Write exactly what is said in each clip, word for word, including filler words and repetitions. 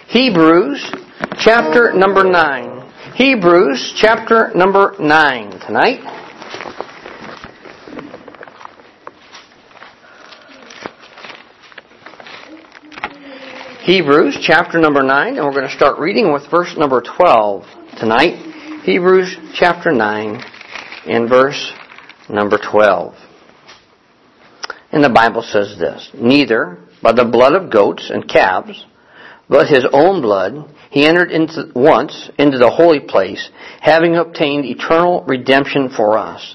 Hebrews chapter number nine. Hebrews chapter number nine tonight. Hebrews chapter number nine, and we're going to start reading with verse number twelve tonight. Hebrews chapter nine and verse number twelve. And the Bible says this: "Neither by the blood of goats and calves, but his own blood, he entered into once into the holy place, having obtained eternal redemption for us.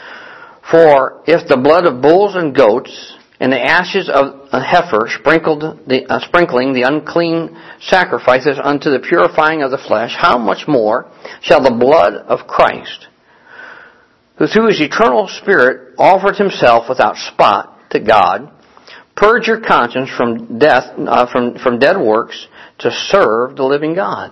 For if the blood of bulls and goats and the ashes of a heifer sprinkled the, uh, sprinkling the unclean sacrifices unto the purifying of the flesh, how much more shall the blood of Christ, who through his eternal Spirit offered himself without spot to God, purge your conscience from death, uh, from from dead works, to serve the living God."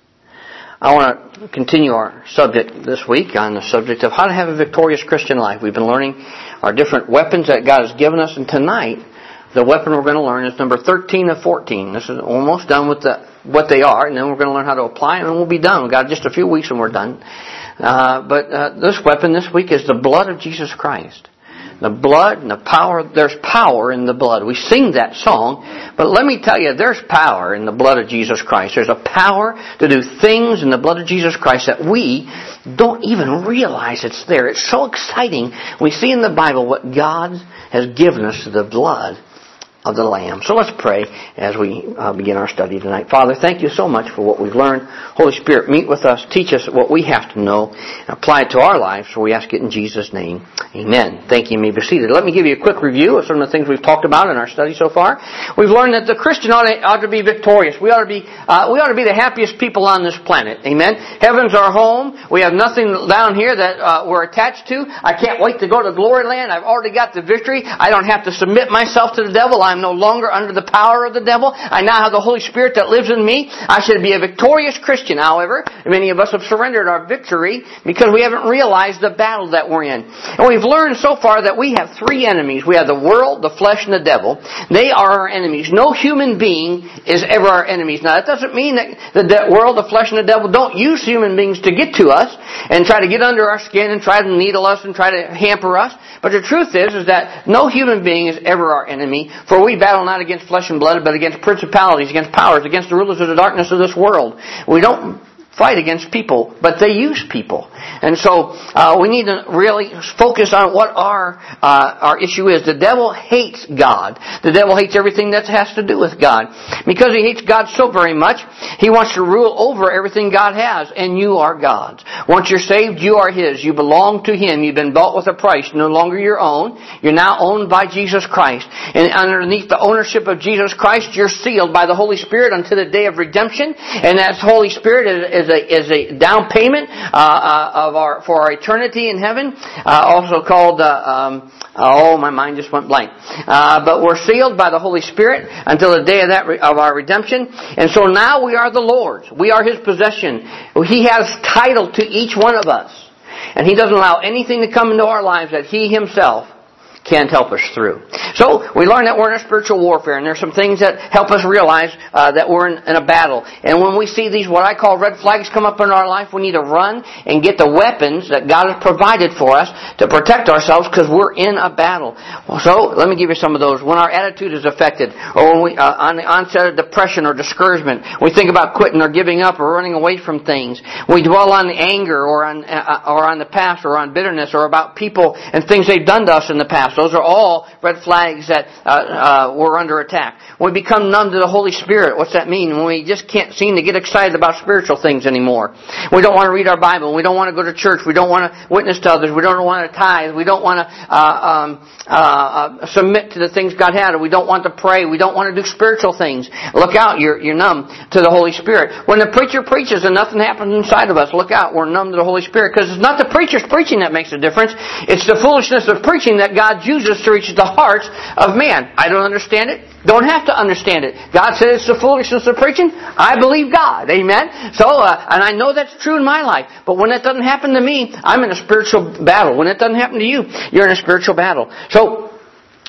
I want to continue our subject this week on the subject of how to have a victorious Christian life. We've been learning our different weapons that God has given us, and tonight the weapon we're going to learn is number thirteen of fourteen. This is almost done with the what they are, and then we're going to learn how to apply them, and we'll be done. We've got just a few weeks and we're done. Uh, but uh, this weapon this week is the blood of Jesus Christ. The blood and the power, there's power in the blood. We sing that song, but let me tell you, there's power in the blood of Jesus Christ. There's a power to do things in the blood of Jesus Christ that we don't even realize it's there. It's so exciting. We see in the Bible what God has given us through the blood of the Lamb. So let's pray as we uh, begin our study tonight. Father, thank you so much for what we've learned. Holy Spirit, meet with us. Teach us what we have to know and apply it to our lives. So we ask it in Jesus' name. Amen. Thank you. You may be seated. Let me give you a quick review of some of the things we've talked about in our study so far. We've learned that the Christian ought to, ought to be victorious. We ought to be uh, we ought to be the happiest people on this planet. Amen. Heaven's our home. We have nothing down here that uh, we're attached to. I can't wait to go to glory land. I've already got the victory. I don't have to submit myself to the devil. I'm no longer under the power of the devil. I now have the Holy Spirit that lives in me. I should be a victorious Christian. However, many of us have surrendered our victory because we haven't realized the battle that we're in. And we've learned so far that we have three enemies. We have the world, the flesh, and the devil. They are our enemies. No human being is ever our enemies. Now, that doesn't mean that the world, the flesh, and the devil don't use human beings to get to us and try to get under our skin and try to needle us and try to hamper us. But the truth is, is that no human being is ever our enemy, for we battle not against flesh and blood, but against principalities, against powers, against the rulers of the darkness of this world. We don't fight against people, but they use people. And so uh, we need to really focus on what our uh, our issue is. The devil hates God. The devil hates everything that has to do with God. Because he hates God so very much, he wants to rule over everything God has, and you are God's. Once you're saved, you are His. You belong to Him. You've been bought with a price. No longer your own. You're now owned by Jesus Christ. And underneath the ownership of Jesus Christ, you're sealed by the Holy Spirit until the day of redemption. And that Holy Spirit is, is a is a down payment uh, uh, of our for our eternity in heaven. Uh, also called uh, um, oh my mind just went blank. Uh, but we're sealed by the Holy Spirit until the day of that re- of our redemption. And so now we are the Lord's. We are His possession. He has title to each one of us, and He doesn't allow anything to come into our lives that He Himself can't help us through. So we learn that we're in a spiritual warfare, and there's some things that help us realize uh, that we're in, in a battle. And when we see these, what I call red flags, come up in our life, we need to run and get the weapons that God has provided for us to protect ourselves, because we're in a battle. So let me give you some of those. When our attitude is affected, or when we uh, on the onset of depression or discouragement, we think about quitting or giving up or running away from things. We dwell on the anger or on uh, or on the past or on bitterness or about people and things they've done to us in the past. Those are all red flags that uh, uh, we're under attack. When we become numb to the Holy Spirit, what's that mean? When we just can't seem to get excited about spiritual things anymore. We don't want to read our Bible. We don't want to go to church. We don't want to witness to others. We don't want to tithe. We don't want to uh, um, uh, uh, submit to the things God had. We don't want to pray. We don't want to do spiritual things. Look out, you're, you're numb to the Holy Spirit. When the preacher preaches and nothing happens inside of us, look out, we're numb to the Holy Spirit. Because it's not the preacher's preaching that makes a difference. It's the foolishness of preaching that God uses to reach the hearts of man. I don't understand it. Don't have to understand it. God said it's the foolishness of preaching. I believe God. Amen? So, uh, and I know that's true in my life. But when that doesn't happen to me, I'm in a spiritual battle. When it doesn't happen to you, you're in a spiritual battle. So,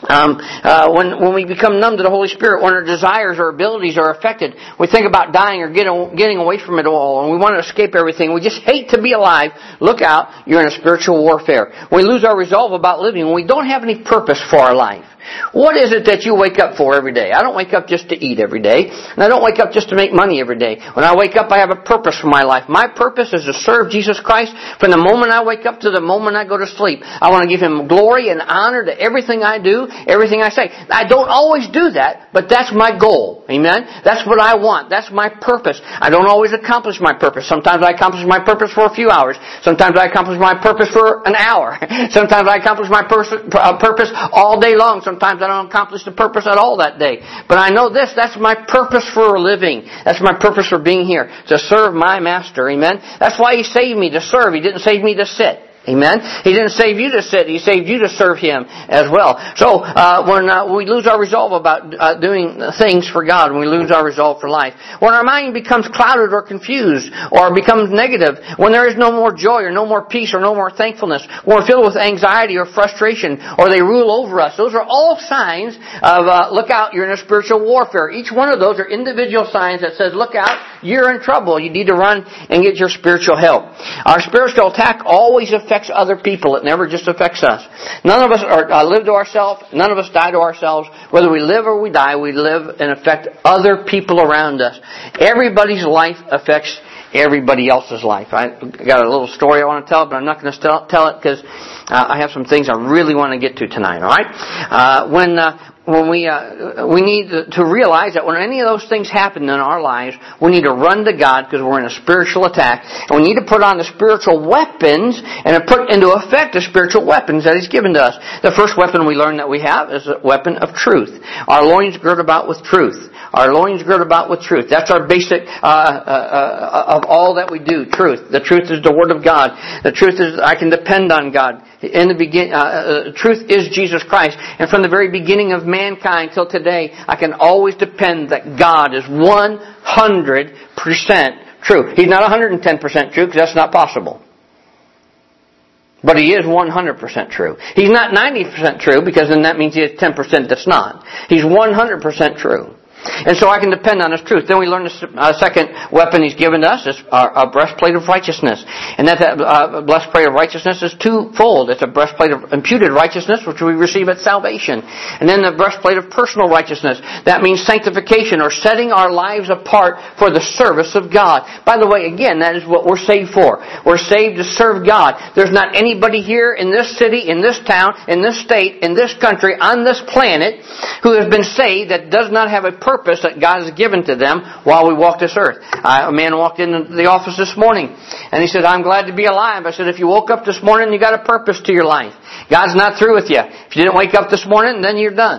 Um, uh, when when we become numb to the Holy Spirit, when our desires or abilities are affected, we think about dying or getting getting away from it all, and we want to escape everything. We just hate to be alive. Look out, you're in a spiritual warfare. We lose our resolve about living when we don't have any purpose for our life. What is it that you wake up for every day? I don't wake up just to eat every day, and I don't wake up just to make money every day. When I wake up, I have a purpose for my life. My purpose is to serve Jesus Christ from the moment I wake up to the moment I go to sleep. I want to give Him glory and honor to everything I do, everything I say. I don't always do that, but that's my goal. Amen? That's what I want. That's my purpose. I don't always accomplish my purpose. Sometimes I accomplish my purpose for a few hours. Sometimes I accomplish my purpose for an hour. Sometimes I accomplish my pers- uh, purpose all day long. Sometimes I don't accomplish the purpose at all that day. But I know this, that's my purpose for living. That's my purpose for being here, to serve my Master. Amen? That's why He saved me, to serve. He didn't save me to sit. Amen? He didn't save you to sit. He saved you to serve Him as well. So, uh, when uh, we lose our resolve about uh, doing things for God, when we lose our resolve for life, when our mind becomes clouded or confused or becomes negative, when there is no more joy or no more peace or no more thankfulness, when we're filled with anxiety or frustration or they rule over us, those are all signs of, uh, look out, you're in a spiritual warfare. Each one of those are individual signs that says, look out, you're in trouble. You need to run and get your spiritual help. Our spiritual attack always affects other people. It never just affects us. None of us are, uh, live to ourselves. None of us die to ourselves. Whether we live or we die, we live and affect other people around us. Everybody's life affects everybody else's life. I got a little story I want to tell, but I'm not going to tell it because uh, I have some things I really want to get to tonight. All right? Uh, when uh, When we uh, we need to realize that when any of those things happen in our lives, we need to run to God because we're in a spiritual attack, and we need to put on the spiritual weapons and put into effect the spiritual weapons that He's given to us. The first weapon we learn that we have is a weapon of truth. Our loins girt about with truth. Our loins girt about with truth. That's our basic uh, uh, of all that we do. Truth. The truth is the Word of God. The truth is I can depend on God. In the begin, uh, uh, truth is Jesus Christ, and from the very beginning of mankind till today, I can always depend that God is one hundred percent true. He's not one hundred ten percent true because that's not possible. But He is one hundred percent true. He's not ninety percent true because then that means He has ten percent that's not. He's one hundred percent true. And so I can depend on His truth. Then we learn the uh, second weapon He's given to us is our, our breastplate of righteousness. And that uh, breastplate of righteousness is twofold. It's a breastplate of imputed righteousness, which we receive at salvation. And then the breastplate of personal righteousness. That means sanctification, or setting our lives apart for the service of God. By the way, again, that is what we're saved for. We're saved to serve God. There's not anybody here in this city, in this town, in this state, in this country, on this planet, who has been saved that does not have a purpose that God has given to them while we walk this earth. Uh, a man walked into the office this morning and he said, I'm glad to be alive. I said, if you woke up this morning, you got a purpose to your life. God's not through with you. If you didn't wake up this morning, then you're done.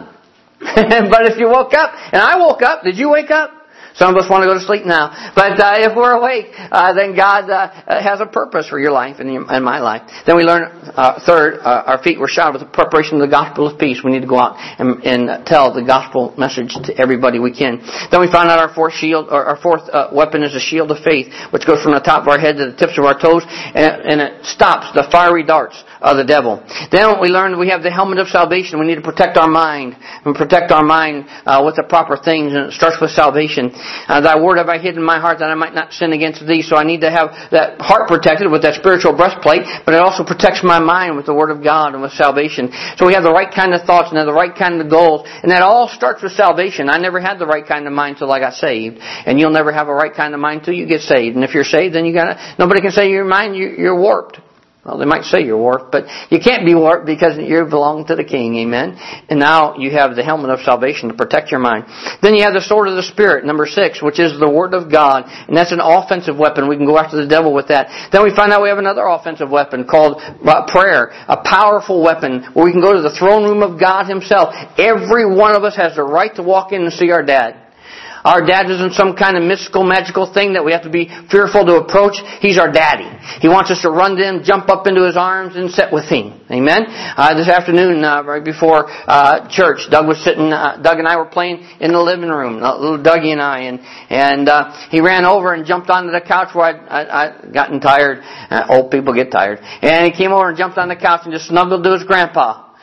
But if you woke up, and I woke up, did you wake up? Some of us want to go to sleep now. But uh, if we're awake, uh, then God uh, has a purpose for your life and, your, and my life. Then we learn, uh, third, uh, our feet were shod with the preparation of the gospel of peace. We need to go out and, and tell the gospel message to everybody we can. Then we find out our fourth shield, or our fourth uh, weapon is a shield of faith, which goes from the top of our head to the tips of our toes, and it, and it stops the fiery darts of the devil. Then we learn we have the helmet of salvation. We need to protect our mind and protect our mind uh, with the proper things, and it starts with salvation. Uh, Thy word have I hid in my heart that I might not sin against thee. So I need to have that heart protected with that spiritual breastplate, but it also protects my mind with the word of God and with salvation. So we have the right kind of thoughts and have the right kind of goals, and that all starts with salvation. I never had the right kind of mind till I got saved, and you'll never have a right kind of mind till you get saved. And if you're saved, then you gotta, nobody can say your mind you're warped. Well, they might say you're warped, but you can't be warped because you belong to the King, amen? And now you have the helmet of salvation to protect your mind. Then you have the sword of the Spirit, number six, which is the Word of God. And that's an offensive weapon. We can go after the devil with that. Then we find out we have another offensive weapon called uh, prayer, a powerful weapon where we can go to the throne room of God Himself. Every one of us has the right to walk in and see our dad. Our dad isn't some kind of mystical, magical thing that we have to be fearful to approach. He's our daddy. He wants us to run to Him, jump up into His arms, and sit with Him. Amen? Uh, this afternoon, uh, right before uh, church, Doug was sitting, uh, Doug and I were playing in the living room, uh, little Dougie and I, and and uh, he ran over and jumped onto the couch where I'd, I, I'd gotten tired. Uh, old people get tired. And he came over and jumped on the couch and just snuggled to his grandpa.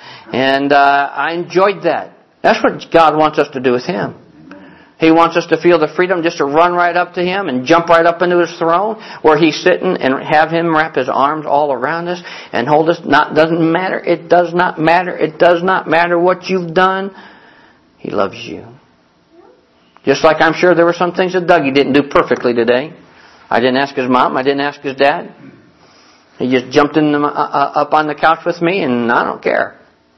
And uh, I enjoyed that. That's what God wants us to do with Him. He wants us to feel the freedom just to run right up to Him and jump right up into His throne where He's sitting and have Him wrap His arms all around us and hold us. Not doesn't matter. It does not matter. It does not matter what you've done. He loves you. Just like I'm sure there were some things that Dougie didn't do perfectly today. I didn't ask his mom. I didn't ask his dad. He just jumped in the, uh, up on the couch with me, and I don't care.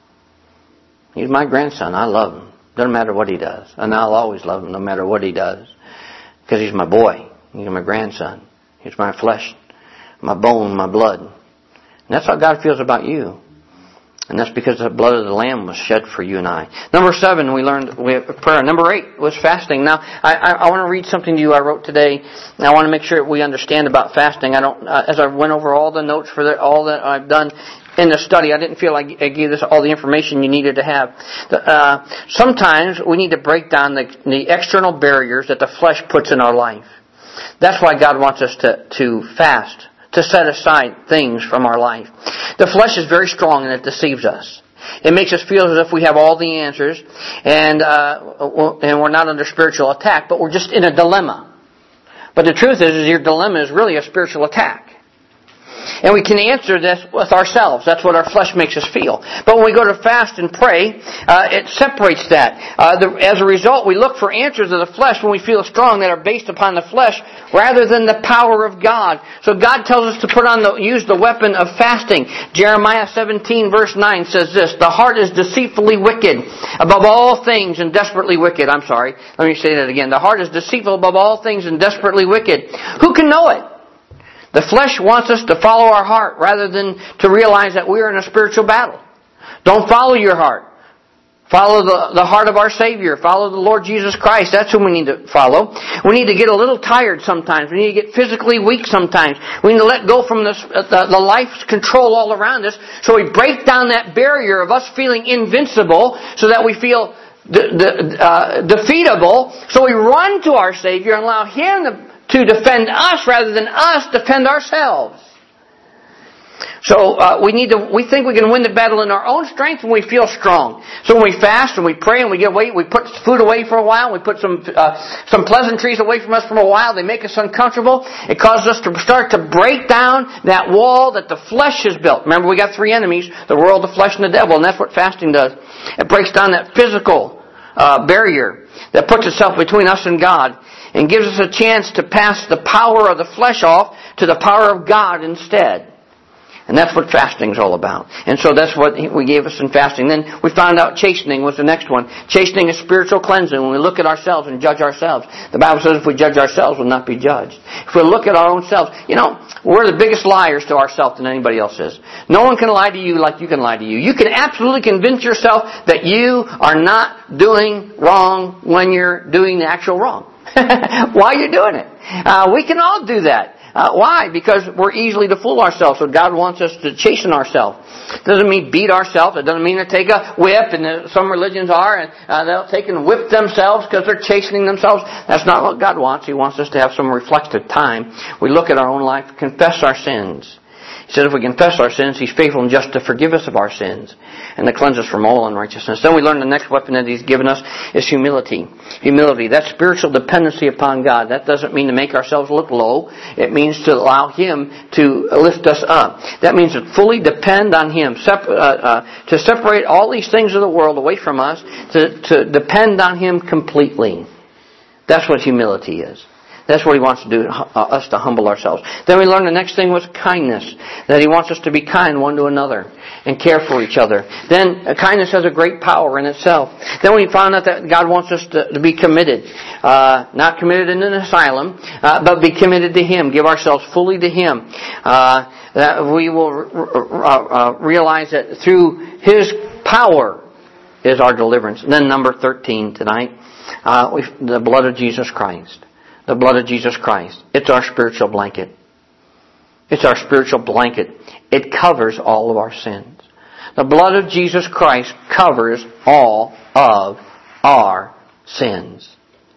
He's my grandson. I love him. Doesn't matter what he does. And I'll always love him no matter what he does. Because he's my boy. He's my grandson. He's my flesh, my bone, my blood. And that's how God feels about you. And that's because the blood of the Lamb was shed for you and I. Number seven, we learned we have prayer. Number eight was fasting. Now, I, I, I want to read something to you I wrote today. And I want to make sure we understand about fasting. I don't, uh, as I went over all the notes for the, all that I've done in the study, I didn't feel like I gave this all the information you needed to have. Uh, sometimes we need to break down the, the external barriers that the flesh puts in our life. That's why God wants us to, to fast. To set aside things from our life. The flesh is very strong and it deceives us. It makes us feel as if we have all the answers and uh, and we're not under spiritual attack, but we're just in a dilemma. But the truth is, is your dilemma is really a spiritual attack. And we can answer this with ourselves. That's what our flesh makes us feel. But when we go to fast and pray, uh, it separates that. Uh, the, as a result, we look for answers of the flesh when we feel strong that are based upon the flesh rather than the power of God. So God tells us to put on the, use the weapon of fasting. Jeremiah seventeen verse nine says this, the heart is deceitfully wicked above all things and desperately wicked. I'm sorry. Let me say that again. The heart is deceitful above all things and desperately wicked. Who can know it? The flesh wants us to follow our heart rather than to realize that we are in a spiritual battle. Don't follow your heart. Follow the, the heart of our Savior. Follow the Lord Jesus Christ. That's who we need to follow. We need to get a little tired sometimes. We need to get physically weak sometimes. We need to let go from this, the, the life's control all around us. So we break down that barrier of us feeling invincible so that we feel de- de- uh, defeatable. So we run to our Savior and allow Him to to defend us rather than us defend ourselves. So uh, we need to. We think we can win the battle in our own strength when we feel strong. So when we fast and we pray and we get away, we put food away for a while. We put some uh, some pleasantries away from us for a while. They make us uncomfortable. It causes us to start to break down that wall that the flesh has built. Remember, we got three enemies: the world, the flesh, and the devil. And that's what fasting does. It breaks down that physical uh, barrier that puts itself between us and God, and gives us a chance to pass the power of the flesh off to the power of God instead. And that's what fasting is all about. And so that's what we gave us in fasting. Then we found out chastening was the next one. Chastening is spiritual cleansing. When we look at ourselves and judge ourselves. The Bible says if we judge ourselves, we'll not be judged. If we look at our own selves, you know, we're the biggest liars to ourselves than anybody else is. No one can lie to you like you can lie to you. You can absolutely convince yourself that you are not doing wrong when you're doing the actual wrong. Why are you doing it? Uh, we can all do that. Uh, why? Because we're easily to fool ourselves. So God wants us to chasten ourselves. It doesn't mean beat ourselves. It doesn't mean to take a whip, and some religions are, and uh, they'll take and whip themselves because they're chastening themselves. That's not what God wants. He wants us to have some reflective time. We look at our own life, confess our sins. He said if we confess our sins, He's faithful and just to forgive us of our sins and to cleanse us from all unrighteousness. Then we learn the next weapon that He's given us is humility. Humility, that's spiritual dependency upon God. That doesn't mean to make ourselves look low. It means to allow Him to lift us up. That means to fully depend on Him. Sep- uh, uh, to separate all these things of the world away from us, to, to depend on Him completely. That's what humility is. That's what He wants to do, uh, us to humble ourselves. Then we learned the next thing was kindness. That He wants us to be kind one to another and care for each other. Then uh, kindness has a great power in itself. Then we found out that God wants us to, to be committed. Uh, not committed in an asylum, uh, but be committed to Him. Give ourselves fully to Him. Uh, that we will uh, uh, realize that through His power is our deliverance. And then number thirteen tonight, uh, we, the blood of Jesus Christ. The blood of Jesus Christ. It's our spiritual blanket. It's our spiritual blanket. It covers all of our sins. The blood of Jesus Christ covers all of our sins.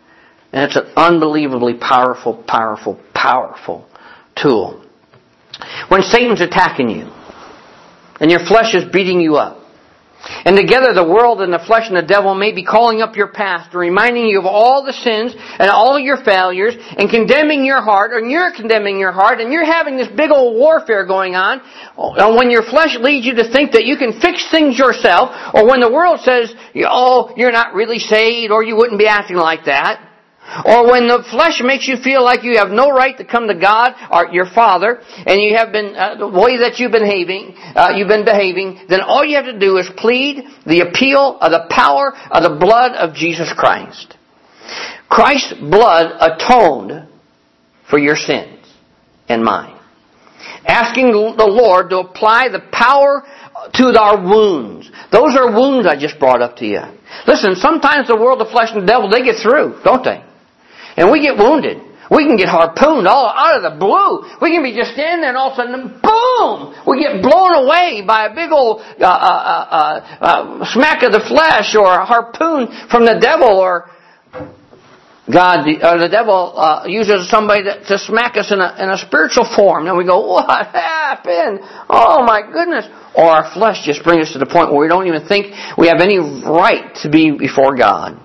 And it's an unbelievably powerful, powerful, powerful tool. When Satan's attacking you, and your flesh is beating you up, And together the world and the flesh and the devil may be calling up your past, reminding you of all the sins and all your failures, and condemning your heart, and you're condemning your heart, and you're having this big old warfare going on. And when your flesh leads you to think that you can fix things yourself, or when the world says, oh, you're not really saved, or you wouldn't be acting like that, or when the flesh makes you feel like you have no right to come to God or your Father, and you have been uh, the way that you've been behaving, uh, you've been behaving, then all you have to do is plead the appeal of the power of the blood of Jesus Christ. Christ's blood atoned for your sins and mine. Asking the Lord to apply the power to our wounds. Those are wounds I just brought up to you. Listen, sometimes the world, the flesh, and the devil, they get through, don't they? And we get wounded. We can get harpooned all out of the blue. We can be just standing there and all of a sudden, boom! We get blown away by a big old uh, uh, uh, uh, smack of the flesh, or a harpoon from the devil, or God, or the devil uh, uses somebody to, to smack us in a, in a spiritual form. And we go, what happened? Oh my goodness. Or our flesh just brings us to the point where we don't even think we have any right to be before God.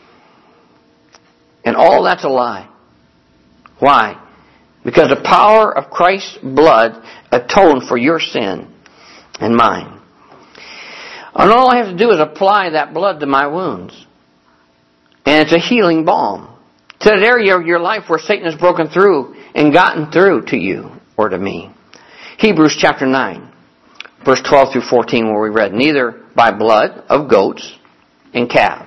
And all that's a lie. Why? Because the power of Christ's blood atoned for your sin and mine. And all I have to do is apply that blood to my wounds. And it's a healing balm to that area of your life where Satan has broken through and gotten through to you or to me. Hebrews chapter nine, verse twelve through fourteen, where we read, neither by blood of goats and calves,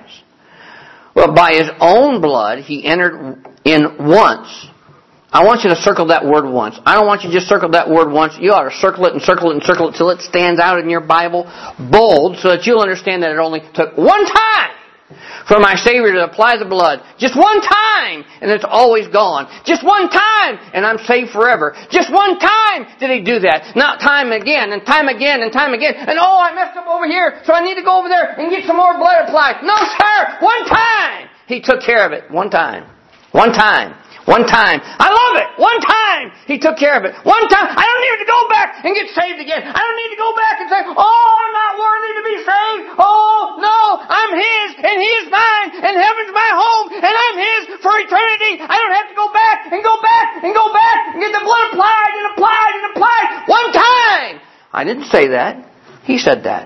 but by His own blood He entered in once. I want you to circle that word once. I don't want you to just circle that word once. You ought to circle it and circle it and circle it till it stands out in your Bible bold, so that you'll understand that it only took one time for my Savior to apply the blood. Just one time, and it's always gone. Just one time, and I'm saved forever. Just one time did He do that. Not time again, and time again, and time again. And oh, I messed up over here, so I need to go over there and get some more blood applied. No, sir! One time! He took care of it. One time. One time. One time. I love it. One time. He took care of it. One time. I don't need to go back and get saved again. I don't need to go back and say, oh, I'm not worthy to be saved. Oh, no, I'm His and He is mine and heaven's my home and I'm His for eternity. I don't have to go back and go back and go back and get the blood applied and applied and applied. One time. I didn't say that. He said that.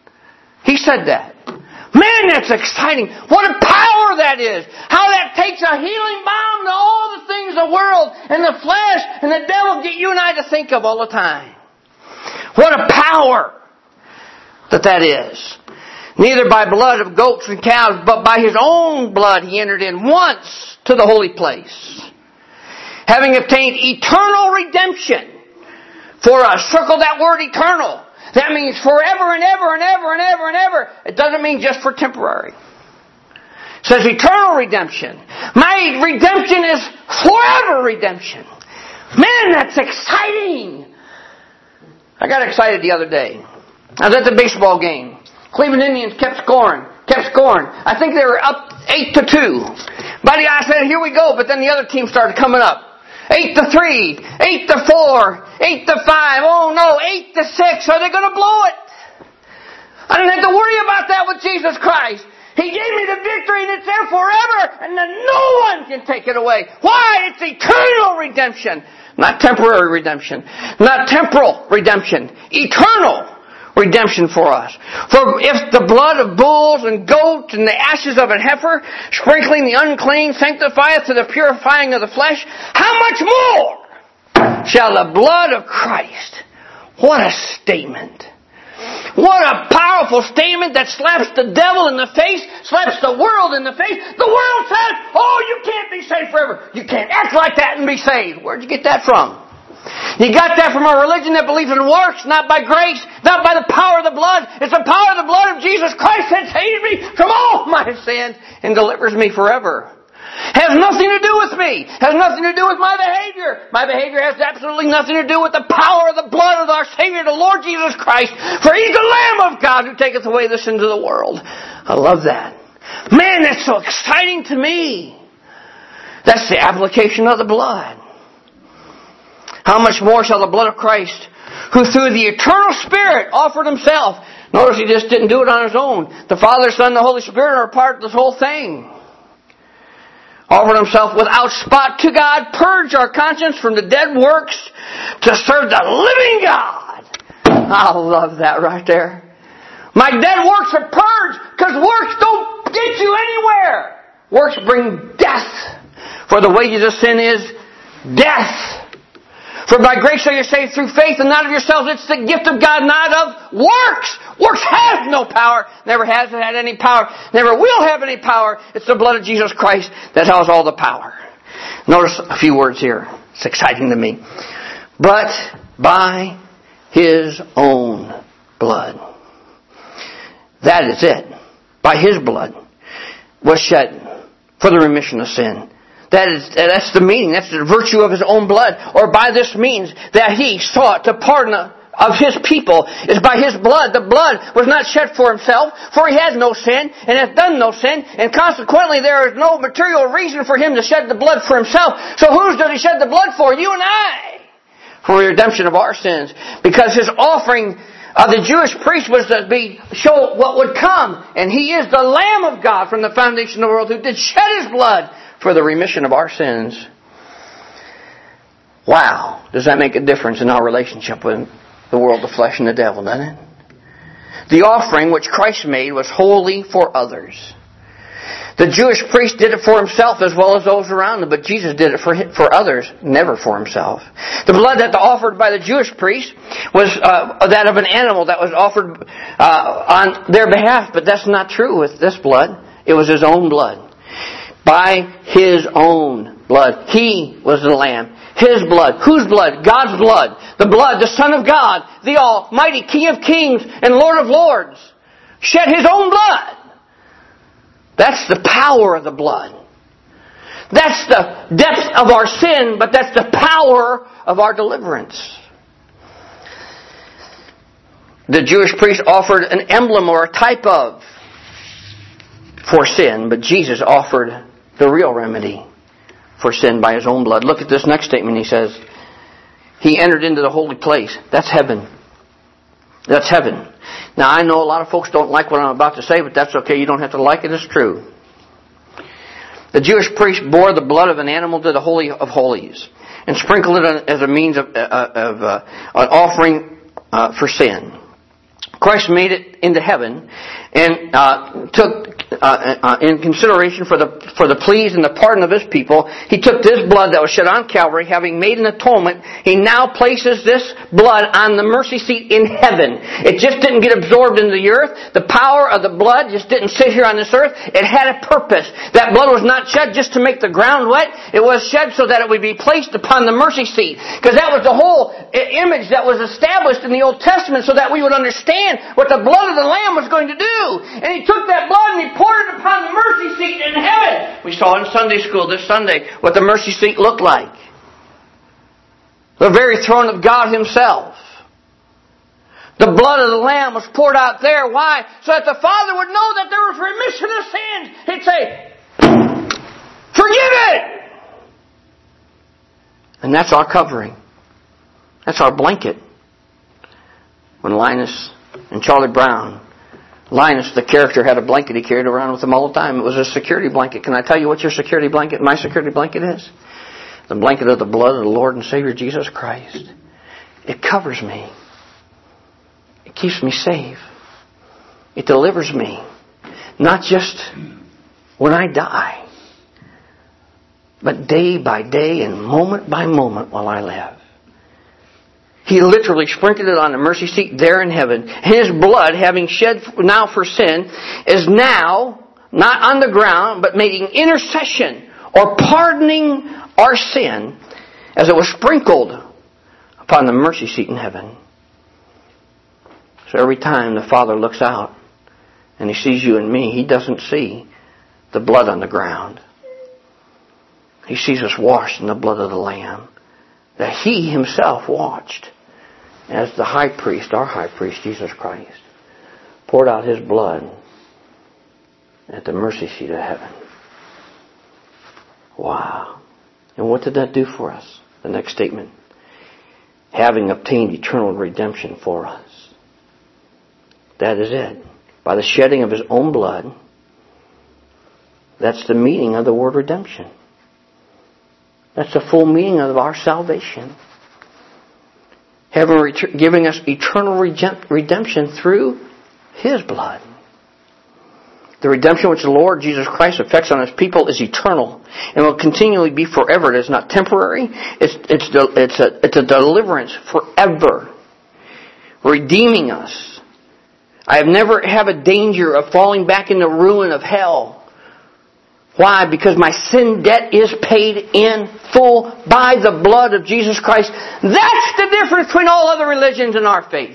He said that. Man, that's exciting. What a power that is. How that takes a healing balm to all the things the world and the flesh and the devil get you and I to think of all the time. What a power that that is. Neither by blood of goats and cows, but by His own blood He entered in once to the holy place, having obtained eternal redemption for us. Circle that word eternal. That means forever and ever and ever and ever and ever. It doesn't mean just for temporary. It says eternal redemption. My redemption is forever redemption. Man, that's exciting. I got excited the other day. I was at the baseball game. Cleveland Indians kept scoring. Kept scoring. I think they were up eight to two. Buddy, I said, here we go. But then the other team started coming up. Eight to three, eight to four, eight to five, oh no, eight to six, are they going to blow it? I don't have to worry about that with Jesus Christ. He gave me the victory and it's there forever and then no one can take it away. Why? It's eternal redemption. Not temporary redemption. Not temporal redemption. Eternal redemption for us. For if the blood of bulls and goats and the ashes of an heifer, sprinkling the unclean, sanctifieth to the purifying of the flesh, how much more shall the blood of Christ? What a statement. What a powerful statement that slaps the devil in the face, slaps the world in the face. The world says, oh, you can't be saved forever. You can't act like that and be saved. Where'd you get that from? You got that from a religion that believes in works, not by grace, not by the power of the blood. It's the power of the blood of Jesus Christ that saves me from all my sins and delivers me forever. Has nothing to do with me. Has nothing to do with my behavior. My behavior has absolutely nothing to do with the power of the blood of our Savior, the Lord Jesus Christ. For He's the Lamb of God who taketh away the sins of the world. I love that. Man, that's so exciting to me. That's the application of the blood. How much more shall the blood of Christ, who through the eternal Spirit offered Himself Notice He just didn't do it on His own. The Father, Son, and the Holy Spirit are a part of this whole thing. Offered Himself without spot to God, purge our conscience from the dead works to serve the living God. I love that right there. My dead works are purged because works don't get you anywhere. Works bring death. For the wages of sin is death. For by grace are you saved through faith and not of yourselves. It's the gift of God, not of works. Works has no power. Never has had any power. Never will have any power. It's the blood of Jesus Christ that has all the power. Notice a few words here. It's exciting to me. But by His own blood. That is it. By His blood was shed for the remission of sin. That is, that's the meaning. That's the virtue of His own blood. Or by this means that He sought to pardon of His people is by His blood. The blood was not shed for Himself, for He has no sin and hath done no sin, and consequently there is no material reason for Him to shed the blood for Himself. So whose does He shed the blood for? You and I. For the redemption of our sins. Because His offering of the Jewish priest was to be show what would come. And He is the Lamb of God from the foundation of the world who did shed His blood for the remission of our sins. Wow. Does that make a difference in our relationship with the world, the flesh, and the devil, doesn't it? The offering which Christ made was wholly for others. The Jewish priest did it for himself as well as those around him, but Jesus did it for for others, never for Himself. The blood that was offered by the Jewish priest was uh, that of an animal that was offered uh, on their behalf, but that's not true with this blood. It was His own blood. By His own blood. He was the Lamb. His blood. Whose blood? God's blood. The blood, the Son of God, the Almighty King of Kings and Lord of Lords, shed His own blood. That's the power of the blood. That's the depth of our sin, but that's the power of our deliverance. The Jewish priest offered an emblem or a type of for sin, but Jesus offered the real remedy for sin by His own blood. Look at this next statement. He says, He entered into the holy place. That's heaven. That's heaven. Now, I know a lot of folks don't like what I'm about to say, but that's okay. You don't have to like it. It's true. The Jewish priest bore the blood of an animal to the Holy of Holies and sprinkled it as a means of, uh, of uh, an offering uh, for sin. Christ made it into heaven and uh, took, uh, uh, in consideration for the for the pleas and the pardon of His people, He took this blood that was shed on Calvary, having made an atonement. He now places this blood on the mercy seat in heaven. It just didn't get absorbed into the earth. The power of the blood just didn't sit here on this earth. It had a purpose. That blood was not shed just to make the ground wet. It was shed so that it would be placed upon the mercy seat. Because that was the whole image that was established in the Old Testament, so that we would understand what the blood of the Lamb was going to do. And He took that blood and He poured it upon the mercy seat in heaven. We saw in Sunday school this Sunday what the mercy seat looked like. The very throne of God Himself. The blood of the Lamb was poured out there. Why? So that the Father would know that there was remission of sins. He'd say, forgive it! And that's our covering. That's our blanket. When Linus and Charlie Brown, Linus, the character, had a blanket he carried around with him all the time. It was a security blanket. Can I tell you what your security blanket, my security blanket is? The blanket of the blood of the Lord and Savior Jesus Christ. It covers me. It keeps me safe. It delivers me. Not just when I die, but day by day and moment by moment while I live. He literally sprinkled it on the mercy seat there in heaven. His blood, having shed now for sin, is now not on the ground, but making intercession or pardoning our sin as it was sprinkled upon the mercy seat in heaven. So every time the Father looks out and He sees you and me, He doesn't see the blood on the ground. He sees us washed in the blood of the Lamb that He Himself watched as the high priest, our high priest, Jesus Christ, poured out His blood at the mercy seat of heaven. Wow. And what did that do for us? The next statement. Having obtained eternal redemption for us. That is it. By the shedding of His own blood. That's the meaning of the word redemption. That's the full meaning of our salvation. Heaven ret- giving us eternal redemption through His blood. The redemption which the Lord Jesus Christ effects on His people is eternal and will continually be forever. It is not temporary. It's, it's, it's, a, it's a deliverance forever. Redeeming us. I have never have a danger of falling back in the ruin of hell. Why? Because my sin debt is paid in full by the blood of Jesus Christ. That's the difference between all other religions and our faith.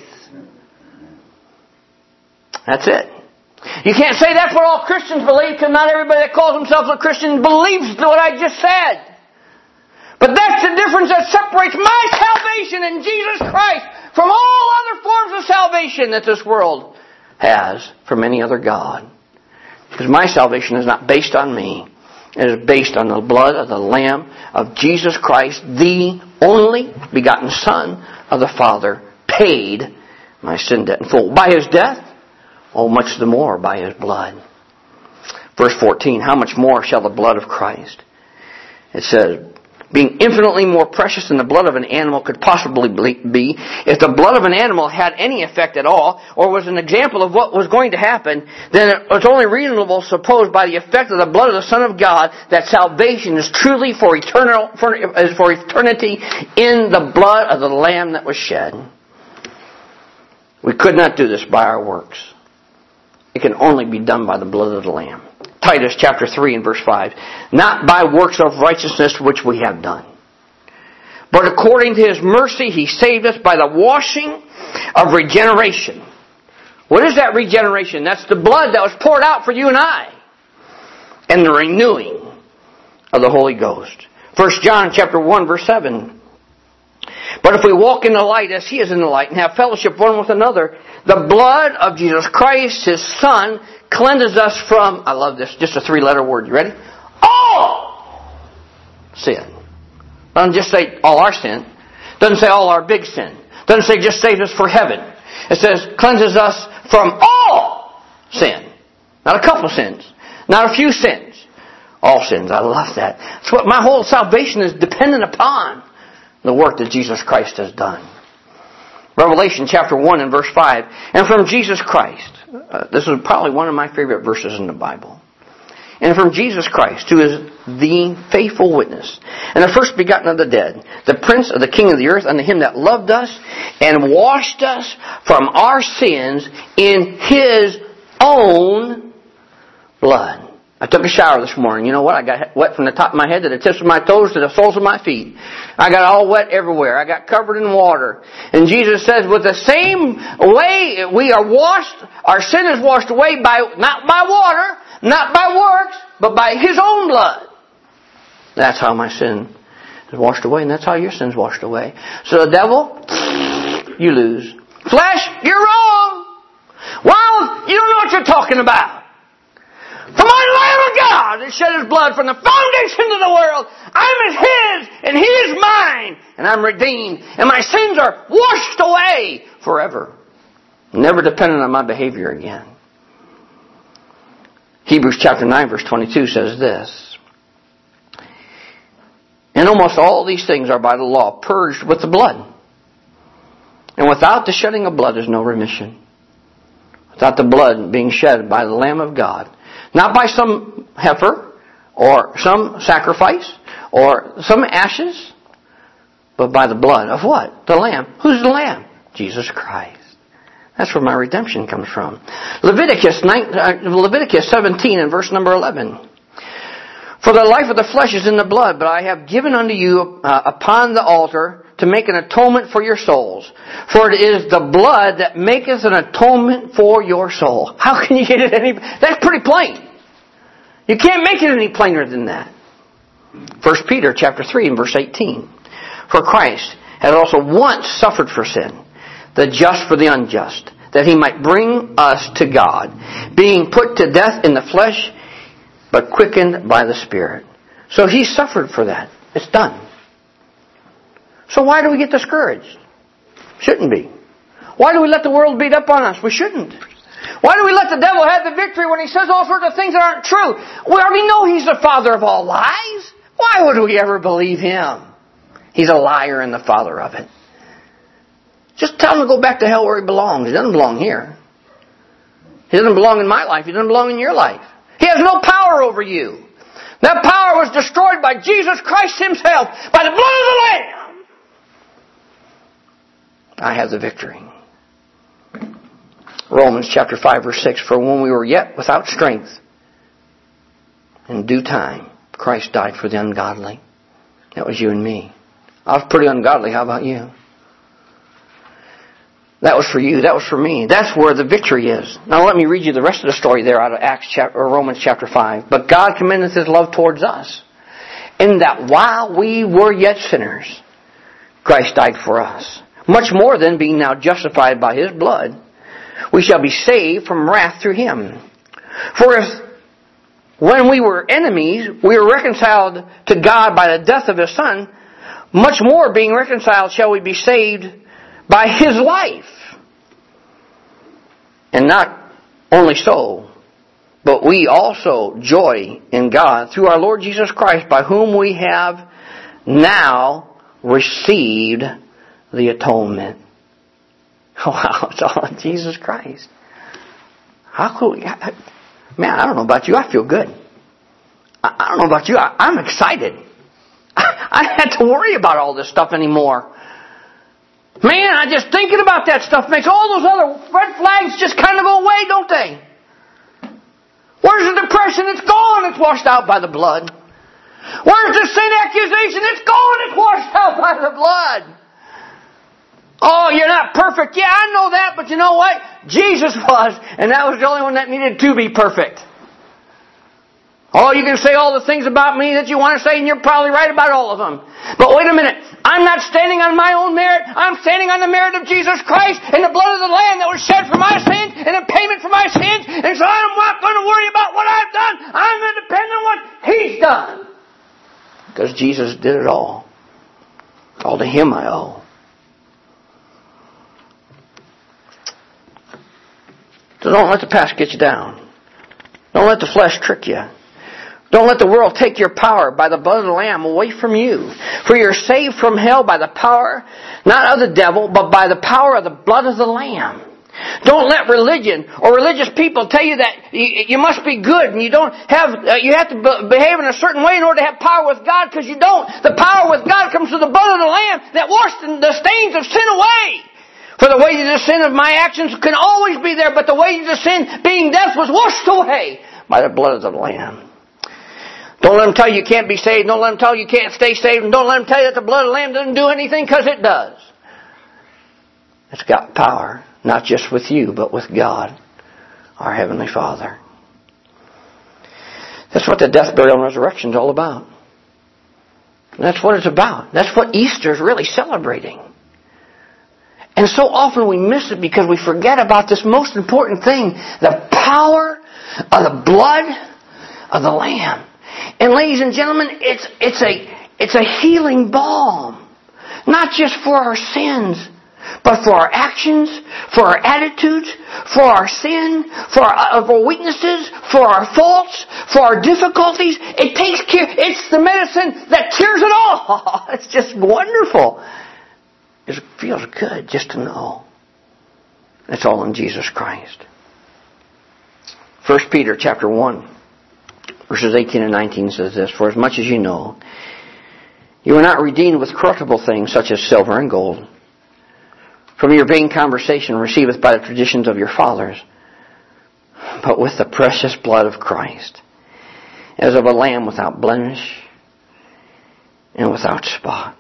That's it. You can't say that's what all Christians believe, because not everybody that calls themselves a Christian believes what I just said. But that's the difference that separates my salvation in Jesus Christ from all other forms of salvation that this world has from any other God. Because my salvation is not based on me. It is based on the blood of the Lamb of Jesus Christ, the only begotten Son of the Father, paid my sin debt in full. By His death, oh, much the more by His blood. Verse fourteen, how much more shall the blood of Christ? It says, being infinitely more precious than the blood of an animal could possibly be, if the blood of an animal had any effect at all, or was an example of what was going to happen, then it was only reasonable to suppose by the effect of the blood of the Son of God that salvation is truly for eternal for, for eternity in the blood of the Lamb that was shed. We could not do this by our works. It can only be done by the blood of the Lamb. Titus chapter three and verse five. Not by works of righteousness which we have done, but according to His mercy He saved us by the washing of regeneration. What is that regeneration? That's the blood that was poured out for you and I. And the renewing of the Holy Ghost. First John chapter one verse seven. But if we walk in the light as He is in the light and have fellowship one with another, the blood of Jesus Christ, His Son, cleanses us from, I love this, just a three-letter word. You ready? All sin. Doesn't just say all our sin. Doesn't say all our big sin. Doesn't say just save us for heaven. It says cleanses us from all sin. Not a couple sins. Not a few sins. All sins. I love that. That's what my whole salvation is dependent upon. The work that Jesus Christ has done. Revelation chapter one and verse five. And from Jesus Christ. Uh, this is probably one of my favorite verses in the Bible. And from Jesus Christ, who is the faithful witness, and the first begotten of the dead, the prince of the king of the earth, unto Him that loved us, and washed us from our sins in His own blood. I took a shower this morning. You know what? I got wet from the top of my head to the tips of my toes to the soles of my feet. I got all wet everywhere. I got covered in water. And Jesus says, with the same way we are washed, our sin is washed away by, not by water, not by works, but by His own blood. That's how my sin is washed away, and that's how your sin is washed away. So the devil, you lose. Flesh, you're wrong. Well, you don't know what you're talking about. For my Lamb of God that shed His blood from the foundation of the world, I'm as His, and He is mine, and I'm redeemed, and my sins are washed away forever. Never dependent on my behavior again. Hebrews chapter nine verse twenty-two says this. And almost all these things are by the law purged with the blood. And without the shedding of blood is no remission. Without the blood being shed by the Lamb of God. Not by some heifer, or some sacrifice, or some ashes, but by the blood of what? The Lamb. Who's the Lamb? Jesus Christ. That's where my redemption comes from. Leviticus, Leviticus seventeen and verse number eleven. For the life of the flesh is in the blood, but I have given unto you uh, upon the altar to make an atonement for your souls. For it is the blood that maketh an atonement for your soul. How can you get it any... That's pretty plain. You can't make it any plainer than that. First Peter chapter three and verse eighteen. For Christ had also once suffered for sin, the just for the unjust, that He might bring us to God, being put to death in the flesh, but quickened by the Spirit. So He suffered for that. It's done. So why do we get discouraged? Shouldn't be. Why do we let the world beat up on us? We shouldn't. Why do we let the devil have the victory when he says all sorts of things that aren't true? We already know he's the father of all lies. Why would we ever believe him? He's a liar and the father of it. Just tell him to go back to hell where he belongs. He doesn't belong here. He doesn't belong in my life. He doesn't belong in your life. He has no power over you. That power was destroyed by Jesus Christ himself, by the blood of the Lamb. I have the victory. Romans chapter five verse six, for when we were yet without strength, in due time, Christ died for the ungodly. That was you and me. I was pretty ungodly. How about you? That was for you. That was for me. That's where the victory is. Now let me read you the rest of the story there out of Acts chapter, or Romans chapter five. But God commendeth His love towards us, in that while we were yet sinners, Christ died for us. Much more than, being now justified by His blood, we shall be saved from wrath through Him. For if, when we were enemies, we were reconciled to God by the death of His Son, much more being reconciled shall we be saved by His life. And not only so, but we also joy in God through our Lord Jesus Christ, by whom we have now received the atonement. Wow, it's all in Jesus Christ. How cool. Man, I don't know about you. I feel good. I don't know about you. I'm excited. I don't have to worry about all this stuff anymore. Man, I just thinking about that stuff makes all those other red flags just kind of go away, don't they? Where's the depression? It's gone. It's washed out by the blood. Where's the sin accusation? It's gone. It's washed out by the blood. Oh, you're not perfect. Yeah, I know that, but you know what? Jesus was, and that was the only one that needed to be perfect. Oh, you can say all the things about me that you want to say, and you're probably right about all of them. But wait a minute. I'm not standing on my own merit. I'm standing on the merit of Jesus Christ and the blood of the Lamb that was shed for my sins and a payment for my sins. And so I'm not going to worry about what I've done. I'm going to depend on what He's done. Because Jesus did it all. All to Him I owe. So don't let the past get you down. Don't let the flesh trick you. Don't let the world take your power by the blood of the Lamb away from you. For you're saved from hell by the power, not of the devil, but by the power of the blood of the Lamb. Don't let religion or religious people tell you that you must be good and you don't have, you have to behave in a certain way in order to have power with God, because you don't. The power with God comes through the blood of the Lamb that washed the stains of sin away. For the wages of sin of my actions can always be there, but the wages of sin, being death, was washed away by the blood of the Lamb. Don't let them tell you you can't be saved. Don't let them tell you you can't stay saved. And don't let them tell you that the blood of the Lamb doesn't do anything, because it does. It's got power, not just with you, but with God, our Heavenly Father. That's what the death, burial, and resurrection is all about. That's what it's about. That's what Easter is really celebrating. And so often we miss it because we forget about this most important thing, the power of the blood of the Lamb. And ladies and gentlemen, it's it's a it's a healing balm, not just for our sins, but for our actions, for our attitudes, for our sin, for our, for our weaknesses, for our faults, for our difficulties. It takes care. It's the medicine that cures it all. It's just wonderful. It feels good just to know it's all in Jesus Christ. First Peter chapter one. Verses eighteen and nineteen says this, for as much as you know, you are not redeemed with corruptible things such as silver and gold, from your vain conversation receiveth by the traditions of your fathers, but with the precious blood of Christ, as of a lamb without blemish and without spot.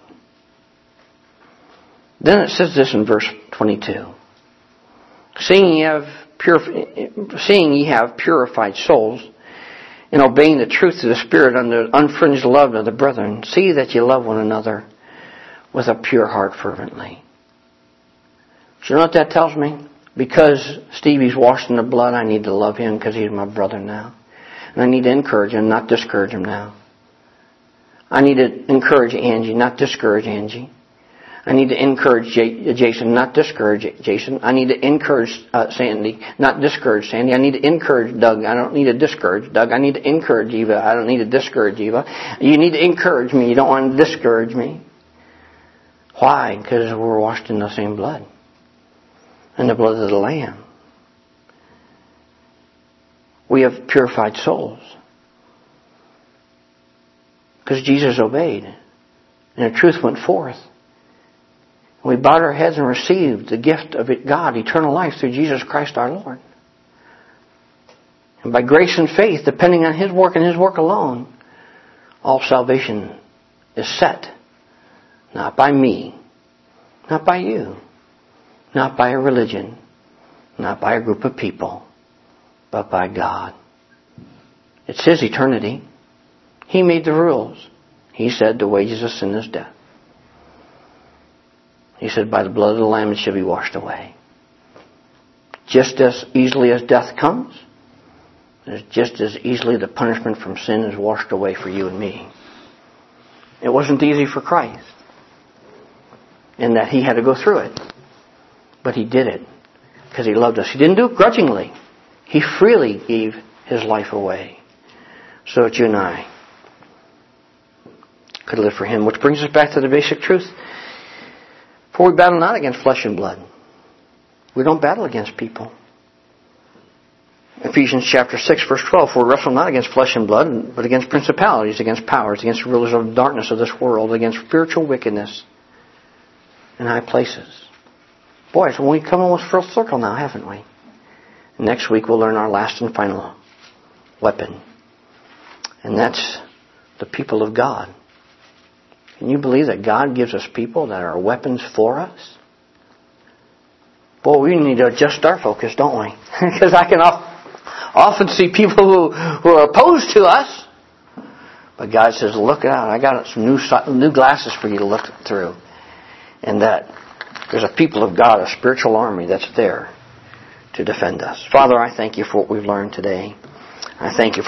Then it says this in verse twenty-two, seeing ye have purif- seeing ye have purified souls, in obeying the truth of the Spirit under unfringed love of the brethren, see that you love one another with a pure heart fervently. Do you know what that tells me? Because Stevie's washed in the blood, I need to love him because he's my brother now. And I need to encourage him, not discourage him now. I need to encourage Angie, not discourage Angie. I need to encourage J- Jason, not discourage Jason. I need to encourage uh, Sandy, not discourage Sandy. I need to encourage Doug. I don't need to discourage Doug. I need to encourage Eva. I don't need to discourage Eva. You need to encourage me. You don't want to discourage me. Why? Because we're washed in the same blood. In the blood of the Lamb. We have purified souls. Because Jesus obeyed. And the truth went forth. We bowed our heads and received the gift of it, God, eternal life through Jesus Christ our Lord. And by grace and faith, depending on His work and His work alone, all salvation is set. Not by me, not by you, not by a religion, not by a group of people, but by God. It's His eternity. He made the rules. He said the wages of sin is death. He said, by the blood of the Lamb it shall be washed away. Just as easily as death comes, just as easily the punishment from sin is washed away for you and me. It wasn't easy for Christ, in that He had to go through it. But He did it because He loved us. He didn't do it grudgingly. He freely gave His life away so that you and I could live for Him. Which brings us back to the basic truth. For we battle not against flesh and blood. We don't battle against people. Ephesians chapter six, verse twelve, for we wrestle not against flesh and blood, but against principalities, against powers, against rulers of darkness of this world, against spiritual wickedness in high places. Boy, so we've come almost full circle now, haven't we? Next week we'll learn our last and final weapon. And that's the people of God. Can you believe that God gives us people that are weapons for us? Boy, we need to adjust our focus, don't we? Because I can often see people who, who are opposed to us. But God says, look out, I got some new, new glasses for you to look through. And that there's a people of God, a spiritual army that's there to defend us. Father, I thank You for what we've learned today. I thank You for